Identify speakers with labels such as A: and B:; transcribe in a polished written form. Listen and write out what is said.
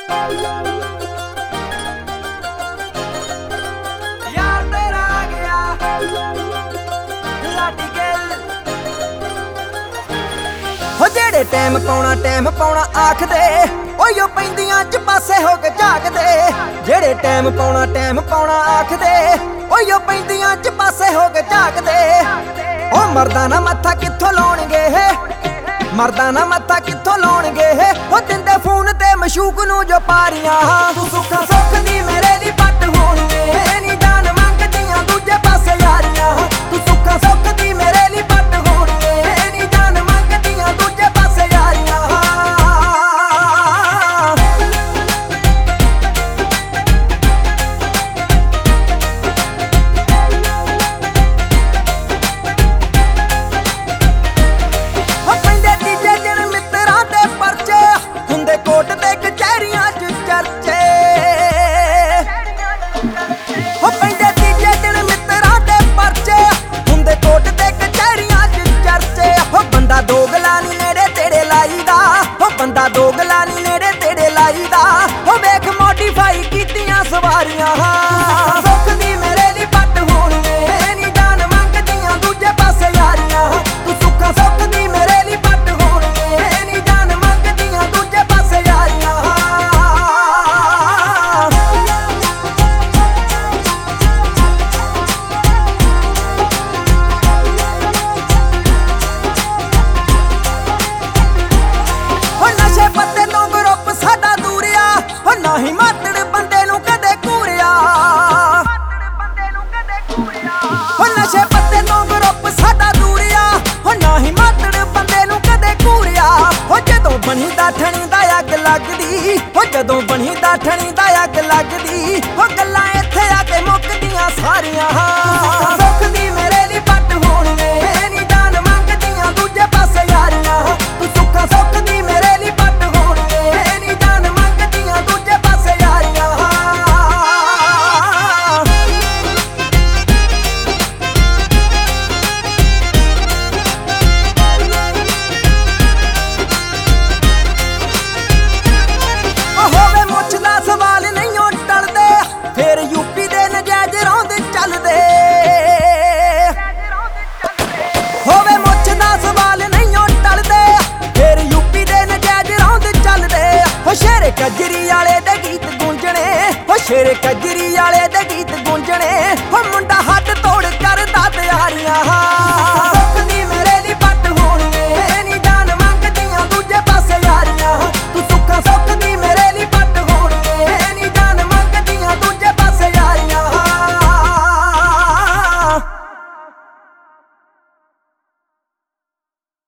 A: यार तेरा आ गया लाठी गिल हो जेड़े टाइम पाउणा आखदे ओयो पैंदियां च पासे हो के झाकदे जेड़े टाइम पाउणा आखदे ओयो पैंदियां च पासे हो के झाकदे ओ मर्दाना मत्था कित्थों लाउणगे मर्दाना मत्था कित्थों लाउणगे ओ दिंदे फोन ते मशूक नूं जो पारियां तू सुखा सुख दी मेरे दी पट होणगे नी जान मंगदियां दूजे पासे यारियां तू सुखा सुख दी मेरे दी पट होणगे नी जान मंगदियां दूजे पासे यारियां कोट ते कचहरियां च चर्चे हो पैंदे तीजे दिन मित्तरां दे परचे हुंदे कोट ते कचहरियां च चर्चे हो बंदा दोगला नी नेड़े तेरे लाईदा हो बंदा दोगला नी नेड़े तेरे लाईदा हो वेख मॉडिफाई कीतियां सवारियां सुख दी मेरे दी पट होणगे नी जान मंगदियां दूजे पासे यारियां तू सुखा सुख दी मेरे दी पट होणगे नी जान मंगदियां दूजे पासे यारियां हो नशे पत्ते तो ग्रुप साडा दूरिया हो नाही मातड़ बंदे नूं कदे घूरिया हो नशे पत्ते तो ग्रुप साडा दूरिया हो नाही मातड़ बंदे नूं कदे घूरिया हो जदों बनी दा ठणी दा अग लगदी हो जदों बनी दा ठणी दा अग लगदी हो गल्लां इत्थे आके मुकदियां सारियां सुख दी मेरे दी पट होणगे नी जान मंगदियां दूजे पासे यारियां तू सुखा सुख दी मेरे दी पट होणगे नी जान मंगदियां दूजे पासे यारियां होवे मुੱਛ ਦਾ सवाल नहीं टलदे फिर यूपी दे नजायज रौंद चलदे होवे मुੱਛ ਦਾ सवाल नहीं टलदे फिर यूपी दे नजायज रौंद चलदे हो शेरे कजरी वाले दे गीत गूंजणे हो शेरे कजरी